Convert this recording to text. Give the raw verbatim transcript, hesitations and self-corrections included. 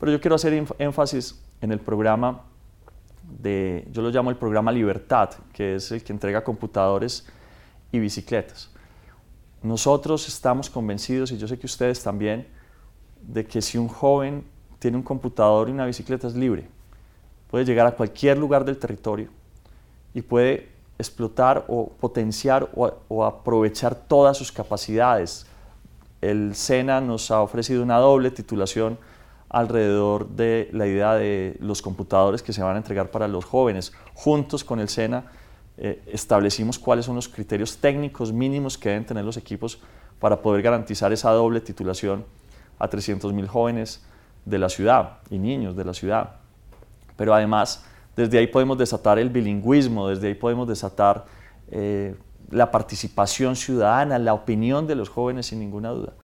Pero yo quiero hacer énfasis en el programa de, yo lo llamo el programa Libertad, que es el que entrega computadores y bicicletas. Nosotros estamos convencidos, y yo sé que ustedes también, de que si un joven tiene un computador y una bicicleta es libre, puede llegar a cualquier lugar del territorio y puede explotar o potenciar o, o aprovechar todas sus capacidades. El SENA nos ha ofrecido una doble titulación alrededor de la idea de los computadores que se van a entregar para los jóvenes. Juntos con el SENA eh, establecimos cuáles son los criterios técnicos mínimos que deben tener los equipos para poder garantizar esa doble titulación a trescientos mil jóvenes de la ciudad y niños de la ciudad. Pero además, desde ahí podemos desatar el bilingüismo, desde ahí podemos desatar eh, la participación ciudadana, la opinión de los jóvenes sin ninguna duda.